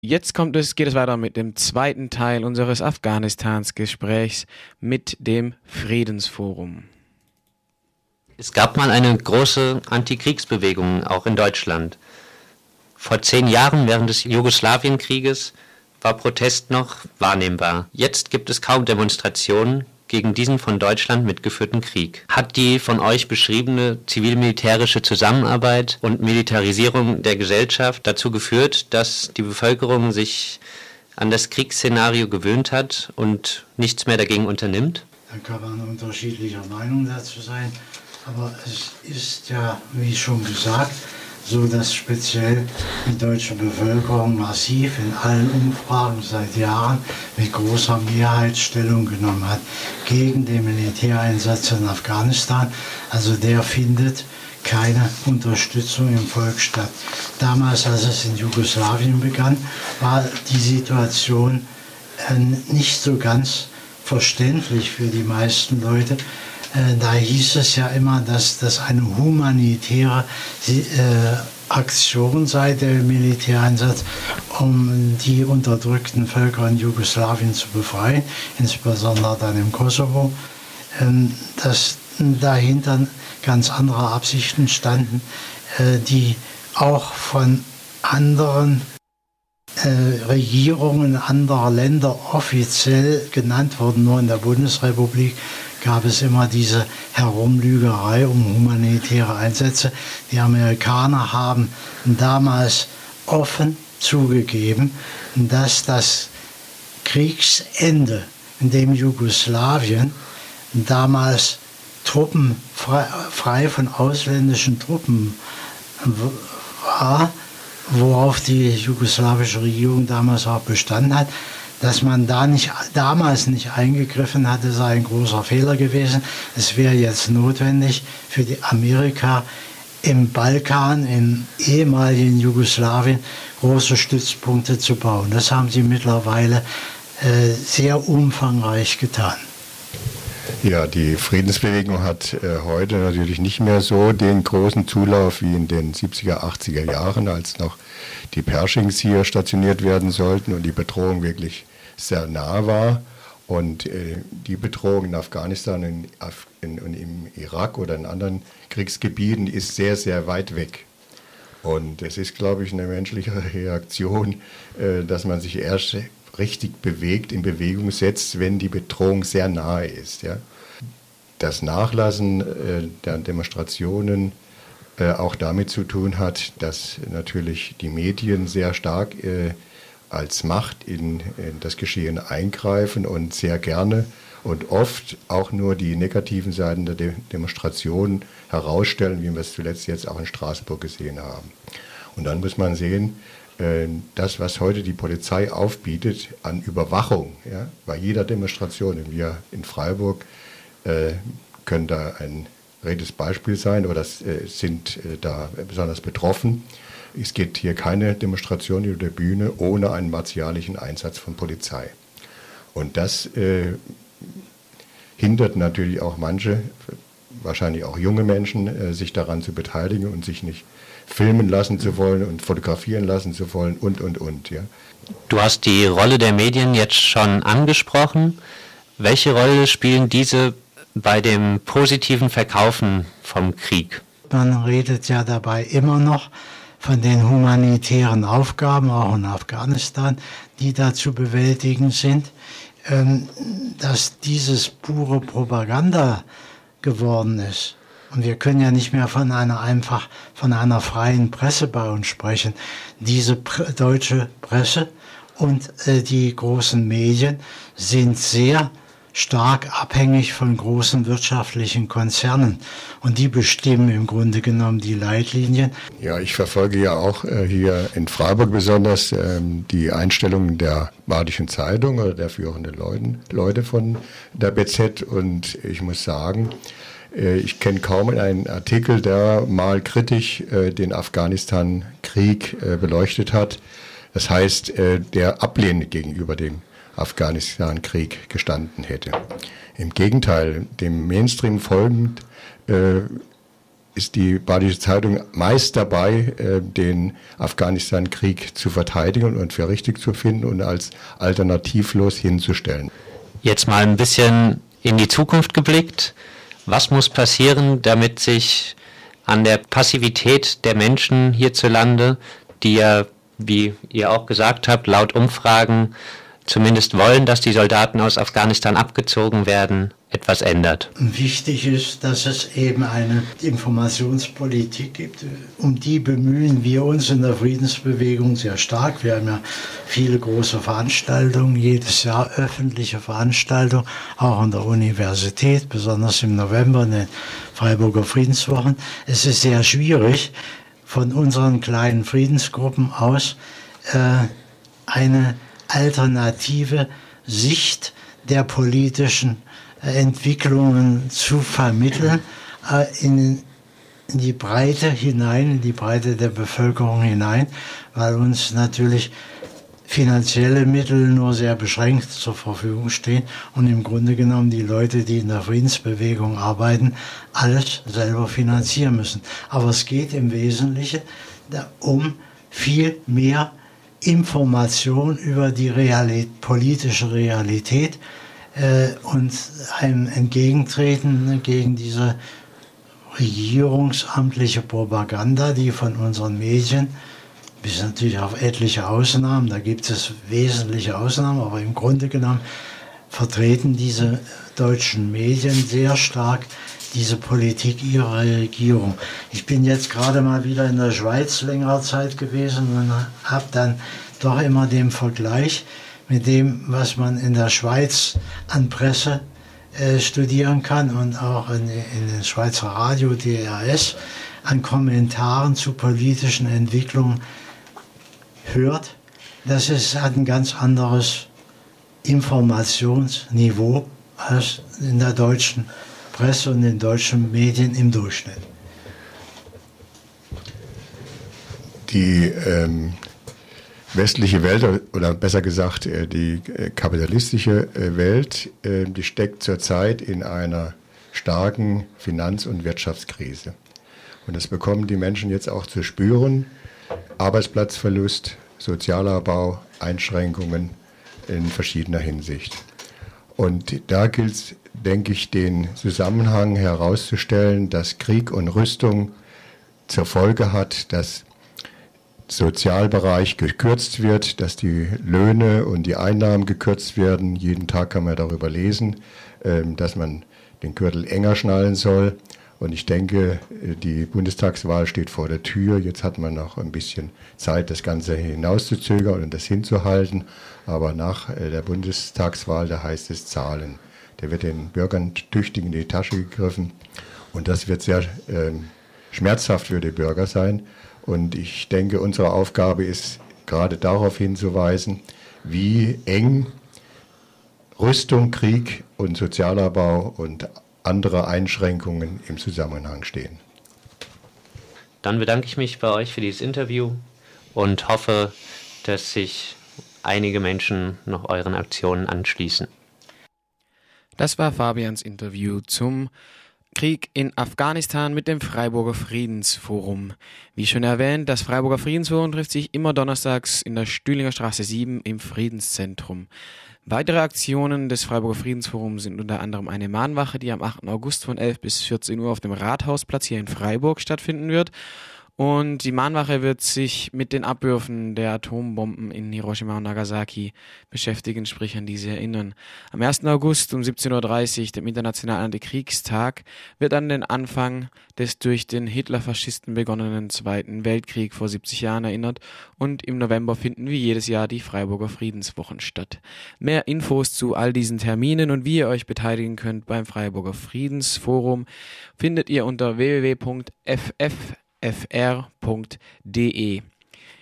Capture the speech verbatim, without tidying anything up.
Jetzt kommt es, geht es weiter mit dem zweiten Teil unseres Afghanistans-Gesprächs mit dem Friedensforum. Es gab mal eine große Antikriegsbewegung, auch in Deutschland. Vor zehn Jahren, während des Jugoslawienkrieges, war Protest noch wahrnehmbar. Jetzt gibt es kaum Demonstrationen gegen diesen von Deutschland mitgeführten Krieg. Hat die von euch beschriebene zivil-militärische Zusammenarbeit und Militarisierung der Gesellschaft dazu geführt, dass die Bevölkerung sich an das Kriegsszenario gewöhnt hat und nichts mehr dagegen unternimmt? Da kann man unterschiedlicher Meinung dazu sein, aber es ist ja, wie schon gesagt, so dass speziell die deutsche Bevölkerung massiv in allen Umfragen seit Jahren mit großer Mehrheit Stellung genommen hat gegen den Militäreinsatz in Afghanistan. Also der findet keine Unterstützung im Volk statt. Damals, als es in Jugoslawien begann, war die Situation äh, nicht so ganz verständlich für die meisten Leute. Da hieß es ja immer, dass das eine humanitäre äh, Aktion sei, der Militäreinsatz, um die unterdrückten Völker in Jugoslawien zu befreien, insbesondere dann im Kosovo. Ähm, dass dahinter ganz andere Absichten standen, äh, die auch von anderen äh, Regierungen anderer Länder offiziell genannt wurden. Nur in der Bundesrepublik gab es immer diese Herumlügerei um humanitäre Einsätze. Die Amerikaner haben damals offen zugegeben, dass das Kriegsende, in dem Jugoslawien damals Truppen frei, frei von ausländischen Truppen war, worauf die jugoslawische Regierung damals auch bestanden hat, dass man da nicht, damals nicht eingegriffen hatte, sei ein großer Fehler gewesen. Es wäre jetzt notwendig für die Amerika im Balkan, im ehemaligen Jugoslawien, große Stützpunkte zu bauen. Das haben sie mittlerweile äh, sehr umfangreich getan. Ja, die Friedensbewegung hat äh, heute natürlich nicht mehr so den großen Zulauf wie in den siebziger, achtziger Jahren, als noch die Pershings hier stationiert werden sollten und die Bedrohung wirklich sehr nah war. Und äh, die Bedrohung in Afghanistan und Af in, in, im Irak oder in anderen Kriegsgebieten ist sehr, sehr weit weg. Und es ist, glaube ich, eine menschliche Reaktion, äh, dass man sich erst richtig bewegt, in Bewegung setzt, wenn die Bedrohung sehr nahe ist. Ja? Das Nachlassen äh, der Demonstrationen äh, auch damit zu tun hat, dass natürlich die Medien sehr stark äh, als Macht in, in das Geschehen eingreifen und sehr gerne und oft auch nur die negativen Seiten der De Demonstrationen herausstellen, wie wir es zuletzt jetzt auch in Straßburg gesehen haben. Und dann muss man sehen, äh, das, was heute die Polizei aufbietet an Überwachung, ja, bei jeder Demonstration, wir in Freiburg äh, können da ein redes Beispiel sein oder äh, sind äh, da besonders betroffen. Es gibt hier keine Demonstration über der Bühne ohne einen martialischen Einsatz von Polizei. Und das äh, hindert natürlich auch manche, wahrscheinlich auch junge Menschen, äh, sich daran zu beteiligen und sich nicht filmen lassen zu wollen und fotografieren lassen zu wollen und, und, und. Ja. Du hast die Rolle der Medien jetzt schon angesprochen. Welche Rolle spielen diese bei dem positiven Verkaufen vom Krieg? Man redet ja dabei immer noch von den humanitären Aufgaben, auch in Afghanistan, die da zu bewältigen sind, dass dieses pure Propaganda geworden ist. Und wir können ja nicht mehr von einer einfach von einer freien Presse bei uns sprechen. Diese Pre- deutsche Presse und äh, die großen Medien sind sehr stark abhängig von großen wirtschaftlichen Konzernen. Und die bestimmen im Grunde genommen die Leitlinien. Ja, ich verfolge ja auch äh, hier in Freiburg besonders ähm, die Einstellungen der Badischen Zeitung oder der führenden Leuten, Leute von der B Z. Und ich muss sagen, äh, ich kenne kaum einen Artikel, der mal kritisch äh, den Afghanistan-Krieg äh, beleuchtet hat. Das heißt, äh, der ablehnend gegenüber dem Afghanistan-Krieg gestanden hätte. Im Gegenteil, dem Mainstream folgend äh, ist die Badische Zeitung meist dabei, äh, den Afghanistan-Krieg zu verteidigen und für richtig zu finden und als alternativlos hinzustellen. Jetzt mal ein bisschen in die Zukunft geblickt. Was muss passieren, damit sich an der Passivität der Menschen hierzulande, die ja, wie ihr auch gesagt habt, laut Umfragen zumindest wollen, dass die Soldaten aus Afghanistan abgezogen werden, etwas ändert? Wichtig ist, dass es eben eine Informationspolitik gibt. Um die bemühen wir uns in der Friedensbewegung sehr stark. Wir haben ja viele große Veranstaltungen, jedes Jahr öffentliche Veranstaltungen, auch an der Universität, besonders im November in den Freiburger Friedenswochen. Es ist sehr schwierig, von unseren kleinen Friedensgruppen aus äh, eine alternative Sicht der politischen Entwicklungen zu vermitteln, äh, in, in die Breite hinein, in die Breite der Bevölkerung hinein, weil uns natürlich finanzielle Mittel nur sehr beschränkt zur Verfügung stehen und im Grunde genommen die Leute, die in der Friedensbewegung arbeiten, alles selber finanzieren müssen. Aber es geht im Wesentlichen um viel mehr Information über die Realität, politische Realität äh, und ein Entgegentreten gegen diese regierungsamtliche Propaganda, die von unseren Medien, bis natürlich auf etliche Ausnahmen, da gibt es wesentliche Ausnahmen, aber im Grunde genommen vertreten diese deutschen Medien sehr stark diese Politik ihrer Regierung. Ich bin jetzt gerade mal wieder in der Schweiz längere Zeit gewesen und habe dann doch immer den Vergleich mit dem, was man in der Schweiz an Presse äh, studieren kann und auch in, in den Schweizer Radio D R S an Kommentaren zu politischen Entwicklungen hört. Das ist, hat ein ganz anderes Informationsniveau als in der deutschen Presse und den deutschen Medien im Durchschnitt. Die ähm, westliche Welt, oder besser gesagt äh, die äh, kapitalistische äh, Welt, äh, die steckt zurzeit in einer starken Finanz- und Wirtschaftskrise. Und das bekommen die Menschen jetzt auch zu spüren. Arbeitsplatzverlust, Sozialabbau, Einschränkungen in verschiedener Hinsicht. Und da gilt es, denke ich, den Zusammenhang herauszustellen, dass Krieg und Rüstung zur Folge hat, dass Sozialbereich gekürzt wird, dass die Löhne und die Einnahmen gekürzt werden. Jeden Tag kann man darüber lesen, dass man den Gürtel enger schnallen soll. Und ich denke, die Bundestagswahl steht vor der Tür. Jetzt hat man noch ein bisschen Zeit, das Ganze hinauszuzögern und das hinzuhalten. Aber nach der Bundestagswahl, da heißt es Zahlen. Da wird den Bürgern tüchtig in die Tasche gegriffen. Und das wird sehr äh, schmerzhaft für die Bürger sein. Und ich denke, unsere Aufgabe ist, gerade darauf hinzuweisen, wie eng Rüstung, Krieg und Sozialabbau und andere Einschränkungen im Zusammenhang stehen. Dann bedanke ich mich bei euch für dieses Interview und hoffe, dass sich einige Menschen noch euren Aktionen anschließen. Das war Fabians Interview zum Krieg in Afghanistan mit dem Freiburger Friedensforum. Wie schon erwähnt, das Freiburger Friedensforum trifft sich immer donnerstags in der Stühlinger Straße sieben im Friedenszentrum. Weitere Aktionen des Freiburger Friedensforums sind unter anderem eine Mahnwache, die am achten August von elf bis vierzehn Uhr auf dem Rathausplatz hier in Freiburg stattfinden wird. Und die Mahnwache wird sich mit den Abwürfen der Atombomben in Hiroshima und Nagasaki beschäftigen, sprich an diese erinnern. Am ersten August um siebzehn Uhr dreißig, dem Internationalen Antikriegstag, wird an den Anfang des durch den Hitlerfaschisten begonnenen Zweiten Weltkrieg vor siebzig Jahren erinnert und im November finden wie jedes Jahr die Freiburger Friedenswochen statt. Mehr Infos zu all diesen Terminen und wie ihr euch beteiligen könnt beim Freiburger Friedensforum findet ihr unter w w w punkt f f f r punkt d e.